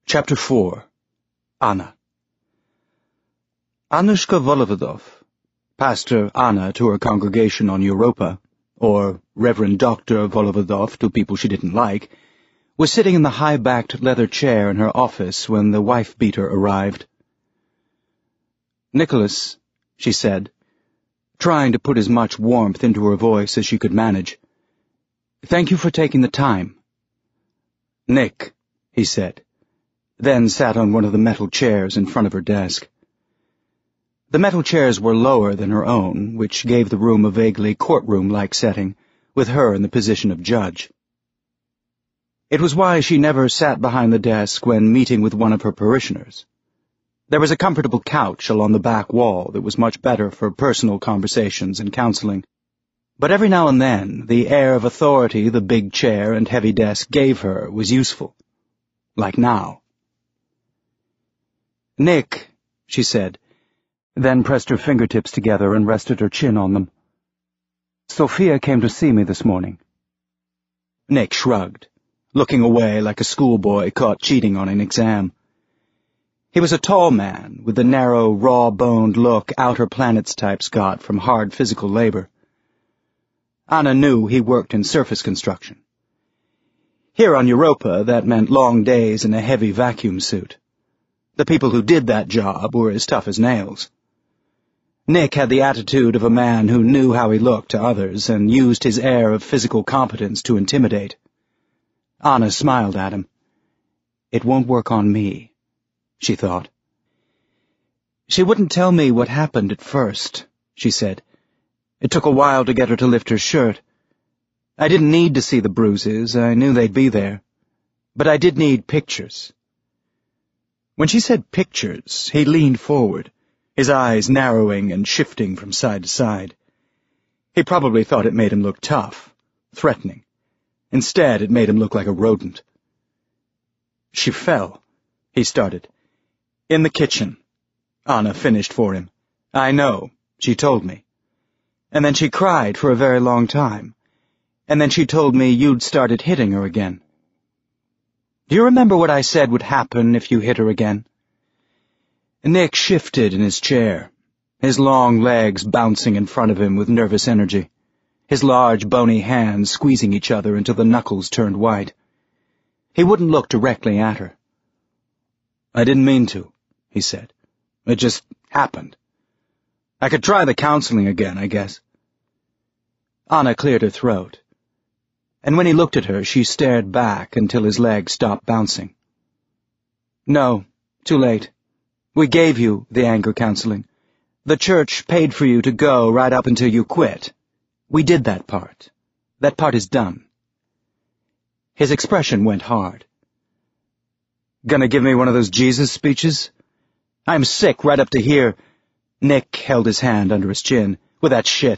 Chapter 4 Anna Anushka Volovodov, Pastor Anna to her congregation on Europa, or Reverend Dr. Volovodov to people she didn't like, was sitting in the high-backed leather chair in her office when the wife-beater arrived. "Nicholas," she said, trying to put as much warmth into her voice as she could manage, "thank you for taking the time." "Nick," he said, then sat on one of the metal chairs in front of her desk. The metal chairs were lower than her own, which gave the room a vaguely courtroom-like setting, with her in the position of judge. It was why she never sat behind the desk when meeting with one of her parishioners. There was a comfortable couch along the back wall that was much better for personal conversations and counseling, but every now and then the air of authority the big chair and heavy desk gave her was useful, like now. "Nick," she said, then pressed her fingertips together and rested her chin on them. "Sophia came to see me this morning." Nick shrugged, looking away like a schoolboy caught cheating on an exam. He was a tall man with the narrow, raw-boned look outer planets types got from hard physical labor. Anna knew he worked in surface construction. Here on Europa, that meant long days in a heavy vacuum suit. The people who did that job were as tough as nails. Nick had the attitude of a man who knew how he looked to others and used his air of physical competence to intimidate. Anna smiled at him. "It won't work on me," she thought. "She wouldn't tell me what happened at first," she said. "It took a while to get her to lift her shirt. I didn't need to see the bruises, I knew they'd be there. But I did need pictures." When she said pictures, he leaned forward, his eyes narrowing and shifting from side to side. He probably thought it made him look tough, threatening. Instead, it made him look like a rodent. "She fell," he started. "In the kitchen," Anna finished for him. "I know, she told me. And then she cried for a very long time. And then she told me you'd started hitting her again. Do you remember what I said would happen if you hit her again?" Nick shifted in his chair, his long legs bouncing in front of him with nervous energy, his large bony hands squeezing each other until the knuckles turned white. He wouldn't look directly at her. "I didn't mean to," he said. "It just happened. I could try the counseling again, I guess." Anna cleared her throat, and when he looked at her, she stared back until his legs stopped bouncing. "No, too late. We gave you the anger counseling. The church paid for you to go right up until you quit. We did that part. That part is done." His expression went hard. "Gonna give me one of those Jesus speeches? I'm sick right up to here." Nick held his hand under his chin. "With that shit.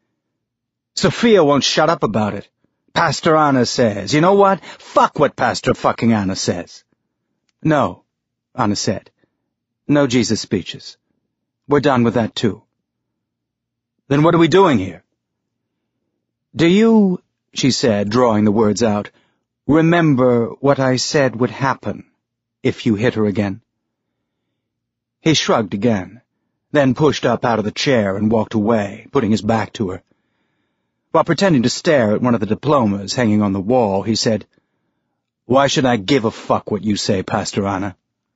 Sophia won't shut up about it. Pastor Anna says. You know what? Fuck what Pastor fucking Anna says." "No," Anna said. "No Jesus speeches. We're done with that too." "Then what are we doing here?" "Do you," she said, drawing the words out, "remember what I said would happen if you hit her again?" He shrugged again, then pushed up out of the chair and walked away, putting his back to her. While pretending to stare at one of the diplomas hanging on the wall, he said, "Why should I give a fuck what you say, Pastor Anna?"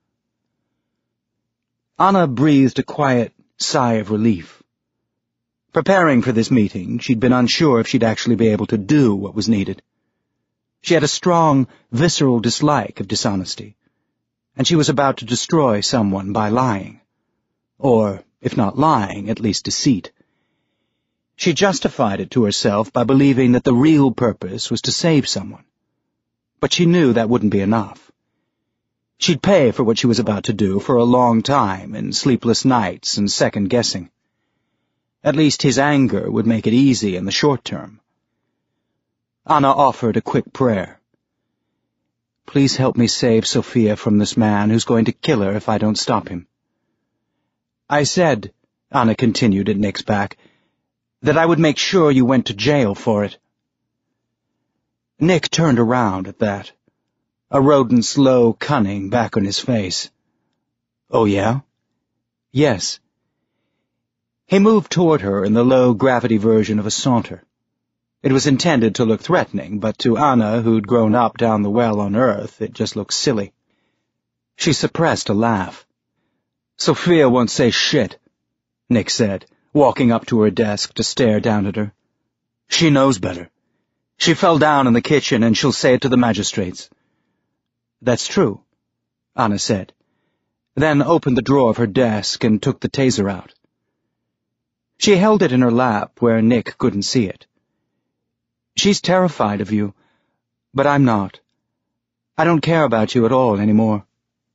Anna breathed a quiet sigh of relief. Preparing for this meeting, she'd been unsure if she'd actually be able to do what was needed. She had a strong, visceral dislike of dishonesty, and she was about to destroy someone by lying. Or, if not lying, at least deceit. She justified it to herself by believing that the real purpose was to save someone. But she knew that wouldn't be enough. She'd pay for what she was about to do for a long time in sleepless nights and second-guessing. At least his anger would make it easy in the short term. Anna offered a quick prayer. "Please help me save Sophia from this man who's going to kill her if I don't stop him." "I said," Anna continued at Nick's back, "that I would make sure you went to jail for it." Nick turned around at that. a rodent's low cunning back on his face. "Oh, yeah?" "Yes." He moved toward her in the low-gravity version of a saunter. It was intended to look threatening, but to Anna, who'd grown up down the well on Earth, it just looked silly. She suppressed a laugh. "Sophia won't say shit," Nick said, walking up to her desk to stare down at her. "She knows better. She fell down in the kitchen, and she'll say it to the magistrates." "That's true," Anna said, then opened the drawer of her desk and took the taser out. She held it in her lap where Nick couldn't see it. "She's terrified of you, but I'm not. I don't care about you at all anymore."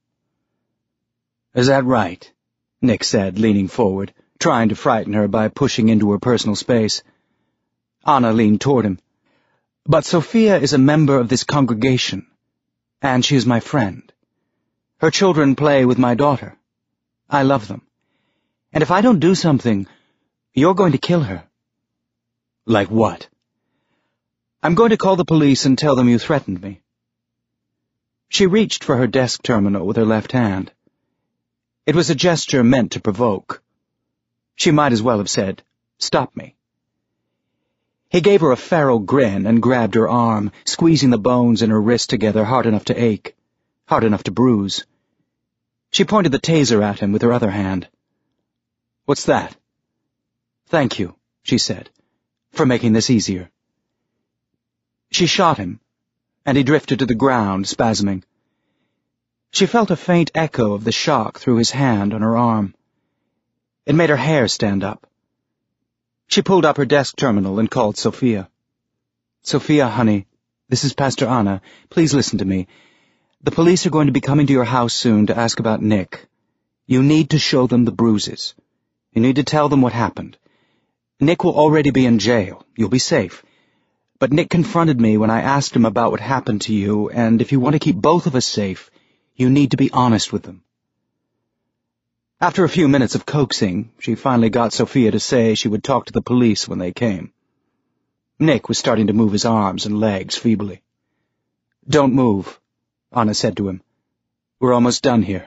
"Is that right?" Nick said, leaning forward, trying to frighten her by pushing into her personal space. Anna leaned toward him. "But Sophia is a member of this congregation, and she is my friend. Her children play with my daughter. I love them. And if I don't do something, you're going to kill her." "Like what?" "I'm going to call the police and tell them you threatened me." She reached for her desk terminal with her left hand. It was a gesture meant to provoke. She might as well have said, "Stop me." He gave her a feral grin and grabbed her arm, squeezing the bones in her wrist together hard enough to ache, hard enough to bruise. She pointed the taser at him with her other hand. "What's that?" "Thank you," she said, "for making this easier." She shot him, and he drifted to the ground, spasming. She felt a faint echo of the shock through his hand on her arm. It made her hair stand up. She pulled up her desk terminal and called Sophia. "Sophia, honey, this is Pastor Anna. Please listen to me. The police are going to be coming to your house soon to ask about Nick. You need to show them the bruises. You need to tell them what happened. Nick will already be in jail. You'll be safe. But Nick confronted me when I asked him about what happened to you, and if you want to keep both of us safe, you need to be honest with them." After a few minutes of coaxing, she finally got Sophia to say she would talk to the police when they came. Nick was starting to move his arms and legs feebly. "Don't move," Anna said to him. "We're almost done here."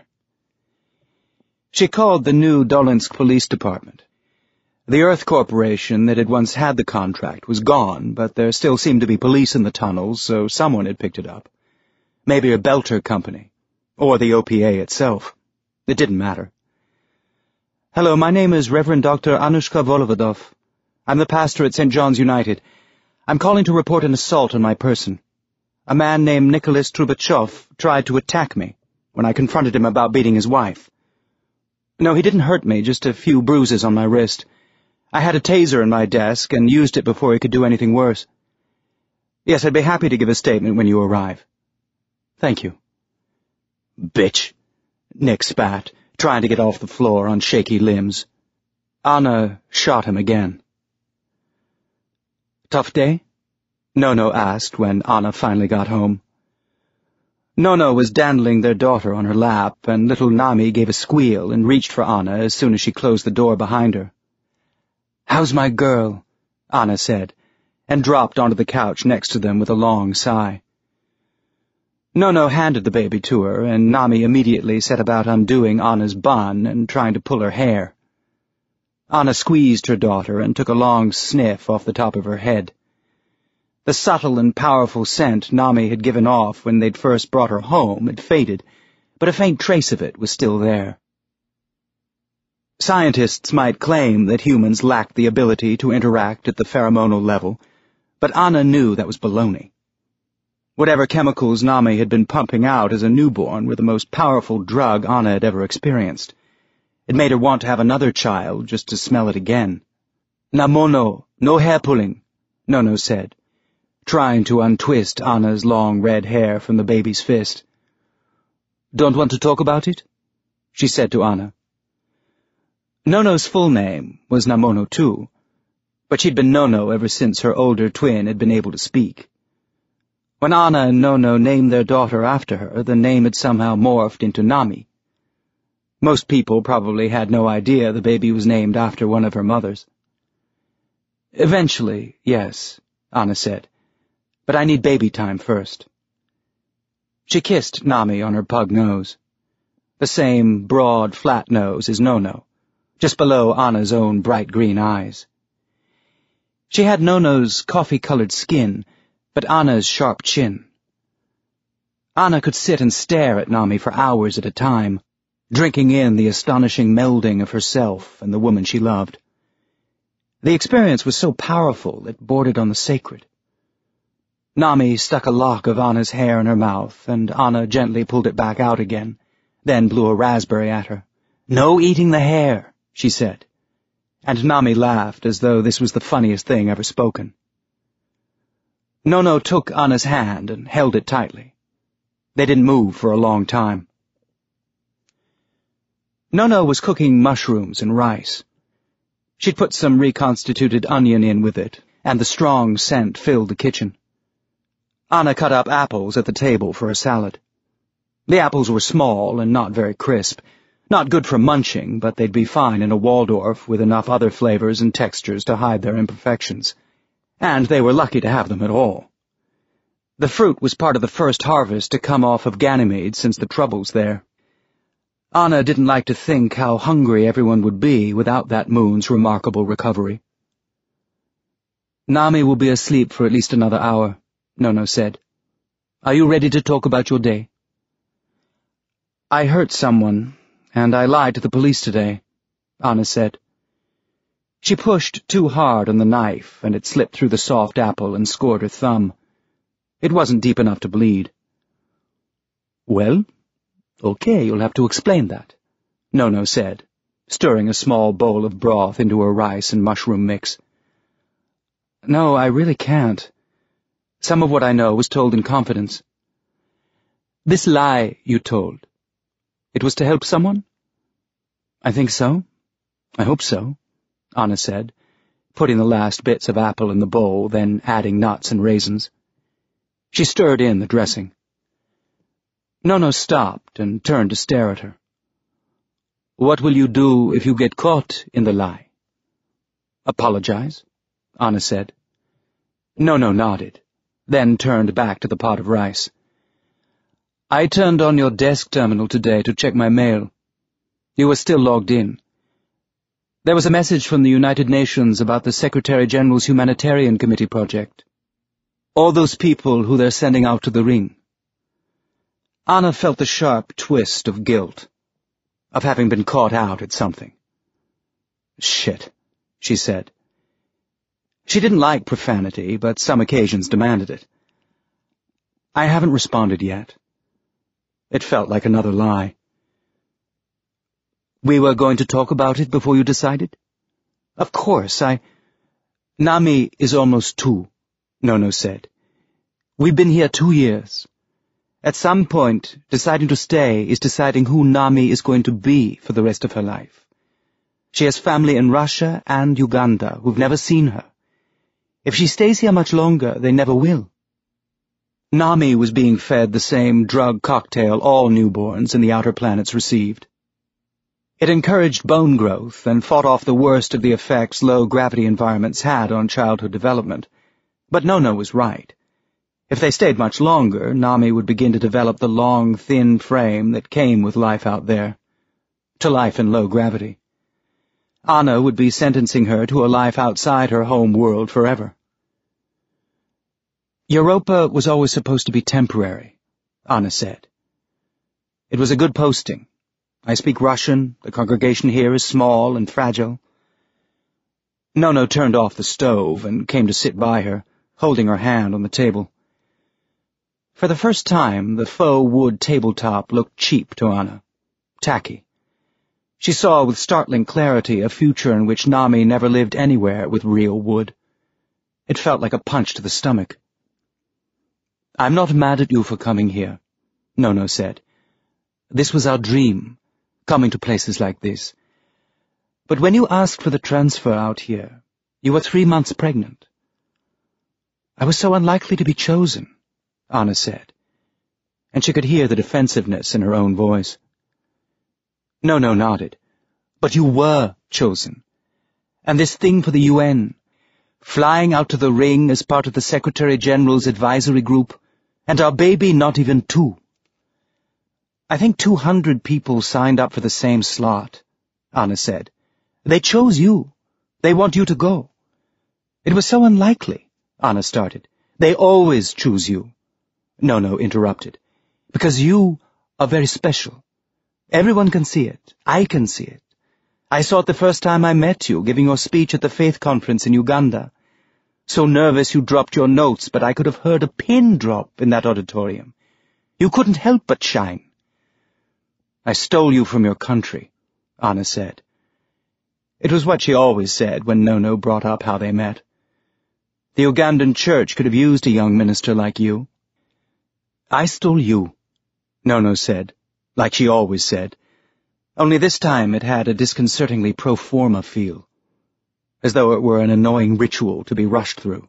She called the new Dolinsk Police Department. The Earth Corporation that had once had the contract was gone, but there still seemed to be police in the tunnels, so someone had picked it up. Maybe a Belter company, or the OPA itself. It didn't matter. "Hello, my name is Reverend Dr. Anushka Volovodov. I'm the pastor at St. John's United. I'm calling to report an assault on my person. A man named Nicholas Trubachov tried to attack me when I confronted him about beating his wife. No, he didn't hurt me, just a few bruises on my wrist. I had a taser in my desk and used it before he could do anything worse. Yes, I'd be happy to give a statement when you arrive. Thank you." "Bitch," Nick spat, trying to get off the floor on shaky limbs. Anna shot him again. "Tough day?" Nono asked when Anna finally got home. Nono was dandling their daughter on her lap, and little Nami gave a squeal and reached for Anna as soon as she closed the door behind her. "How's my girl?" Anna said, and dropped onto the couch next to them with a long sigh. Nono handed the baby to her, and Nami immediately set about undoing Anna's bun and trying to pull her hair. Anna squeezed her daughter and took a long sniff off the top of her head. The subtle and powerful scent Nami had given off when they'd first brought her home had faded, but a faint trace of it was still there. Scientists might claim that humans lacked the ability to interact at the pheromonal level, but Anna knew that was baloney. Whatever chemicals Nami had been pumping out as a newborn were the most powerful drug Anna had ever experienced. It made her want to have another child just to smell it again. "Namono, no hair pulling," Nono said, trying to untwist Anna's long red hair from the baby's fist. "Don't want to talk about it?" she said to Anna. Nono's full name was Namono too, but she'd been Nono ever since her older twin had been able to speak. When Anna and Nono named their daughter after her, the name had somehow morphed into Nami. Most people probably had no idea the baby was named after one of her mothers. "Eventually, yes," Anna said, "but I need baby time first." She kissed Nami on her pug nose. The same broad, flat nose as Nono, just below Anna's own bright green eyes. She had Nono's coffee-colored skin, but Anna's sharp chin. Anna could sit and stare at Nami for hours at a time, drinking in the astonishing melding of herself and the woman she loved. The experience was so powerful it bordered on the sacred. Nami stuck a lock of Anna's hair in her mouth, and Anna gently pulled it back out again, then blew a raspberry at her. "No eating the hair," she said, and Nami laughed as though this was the funniest thing ever spoken. Nono took Anna's hand and held it tightly. They didn't move for a long time. Nono was cooking mushrooms and rice. She'd put some reconstituted onion in with it, and the strong scent filled the kitchen. Anna cut up apples at the table for a salad. The apples were small and not very crisp, not good for munching, but they'd be fine in a Waldorf with enough other flavors and textures to hide their imperfections. And they were lucky to have them at all. The fruit was part of the first harvest to come off of Ganymede since the troubles there. Anna didn't like to think how hungry everyone would be without that moon's remarkable recovery. "Nami will be asleep for at least another hour," Nono said. "Are you ready to talk about your day?" "I hurt someone, and I lied to the police today," Anna said. She pushed too hard on the knife, and it slipped through the soft apple and scored her thumb. It wasn't deep enough to bleed. "Well, okay, you'll have to explain that," Nono said, stirring a small bowl of broth into her rice and mushroom mix. "No, I really can't. Some of what I know was told in confidence." "This lie you told, it was to help someone?" "I think so. I hope so," Anna said, putting the last bits of apple in the bowl, then adding nuts and raisins. She stirred in the dressing. Nono stopped and turned to stare at her. "What will you do if you get caught in the lie?" "Apologize," Anna said. Nono nodded, then turned back to the pot of rice. "I turned on your desk terminal today to check my mail. You were still logged in. There was a message from the United Nations about the Secretary-General's Humanitarian Committee project. All those people who they're sending out to the ring." Anna felt the sharp twist of guilt, of having been caught out at something. "Shit," she said. She didn't like profanity, but some occasions demanded it. "I haven't responded yet." It felt like another lie. "We were going to talk about it before you decided?" "Of course, Nami is almost 2, Nono said. "We've been here 2 years. At some point, deciding to stay is deciding who Nami is going to be for the rest of her life. She has family in Russia and Uganda who've never seen her. If she stays here much longer, they never will." Nami was being fed the same drug cocktail all newborns in the outer planets received. It encouraged bone growth and fought off the worst of the effects low-gravity environments had on childhood development. But Nono was right. If they stayed much longer, Nami would begin to develop the long, thin frame that came with life out there, to life in low gravity. Anna would be sentencing her to a life outside her home world forever. "Europa was always supposed to be temporary," Anna said. "It was a good posting. I speak Russian, the congregation here is small and fragile." Nono turned off the stove and came to sit by her, holding her hand on the table. For the first time, the faux wood tabletop looked cheap to Anna, tacky. She saw with startling clarity a future in which Nami never lived anywhere with real wood. It felt like a punch to the stomach. "I'm not mad at you for coming here," Nono said. "This was our dream, coming to places like this. But when you asked for the transfer out here, you were 3 months pregnant." "I was so unlikely to be chosen," Anna said, and she could hear the defensiveness in her own voice. Nono nodded. "But you were chosen. And this thing for the UN, flying out to the ring as part of the Secretary-General's advisory group, and our baby not even 2. I think 200 people signed up for the same slot, Anna said. They chose you. They want you to go. It was so unlikely, Anna started. They always choose you. No, interrupted. Because you are very special. Everyone can see it. I can see it. I saw it the first time I met you, giving your speech at the Faith Conference in Uganda. So nervous you dropped your notes, but I could have heard a pin drop in that auditorium. You couldn't help but shine. I stole you from your country, Anna said. It was what she always said when Nono brought up how they met. The Ugandan church could have used a young minister like you. I stole you, Nono said, like she always said, only this time it had a disconcertingly pro forma feel, as though it were an annoying ritual to be rushed through.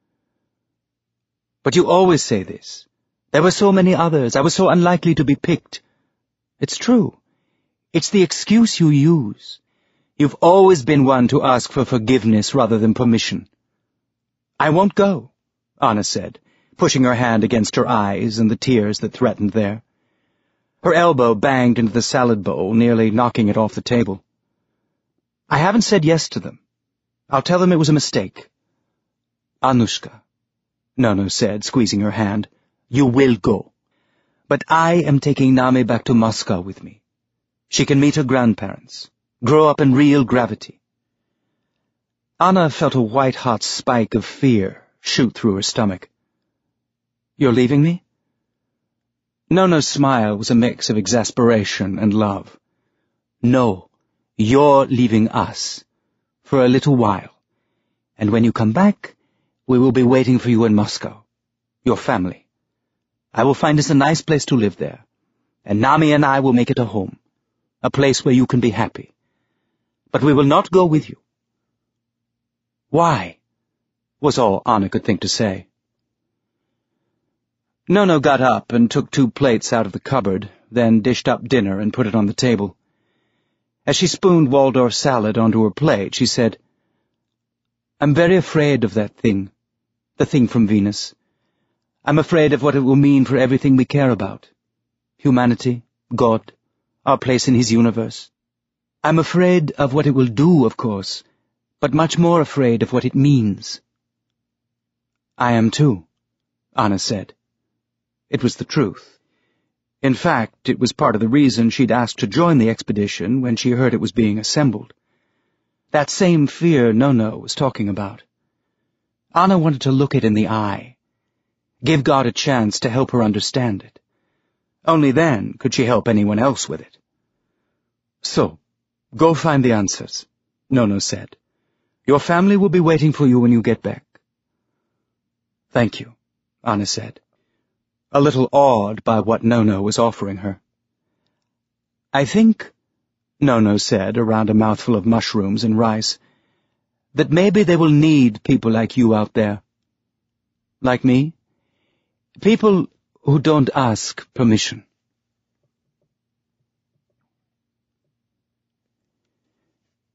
But you always say this. There were so many others. I was so unlikely to be picked. It's true. It's the excuse you use. You've always been one to ask for forgiveness rather than permission. I won't go, Anna said, pushing her hand against her eyes and the tears that threatened there. Her elbow banged into the salad bowl, nearly knocking it off the table. I haven't said yes to them. I'll tell them it was a mistake. Anushka, Nono said, squeezing her hand, you will go. But I am taking Nami back to Moscow with me. She can meet her grandparents, grow up in real gravity. Anna felt a white-hot spike of fear shoot through her stomach. You're leaving me? Nono's smile was a mix of exasperation and love. No, you're leaving us, for a little while, and when you come back, we will be waiting for you in Moscow, your family. I will find us a nice place to live there, and Nami and I will make it a home, a place where you can be happy. But we will not go with you. Why? Was all Anna could think to say. Nono got up and took 2 plates out of the cupboard, then dished up dinner and put it on the table. As she spooned Waldorf salad onto her plate, she said, I'm very afraid of that thing, the thing from Venus. I'm afraid of what it will mean for everything we care about. Humanity, God, our place in his universe. I'm afraid of what it will do, of course, but much more afraid of what it means. I am too, Anna said. It was the truth. In fact, it was part of the reason she'd asked to join the expedition when she heard it was being assembled. That same fear Nono was talking about. Anna wanted to look it in the eye. Give God a chance to help her understand it. Only then could she help anyone else with it. So, go find the answers, Nono said. Your family will be waiting for you when you get back. Thank you, Anna said, a little awed by what Nono was offering her. I think, Nono said around a mouthful of mushrooms and rice, that maybe they will need people like you out there. Like me? People who don't ask permission.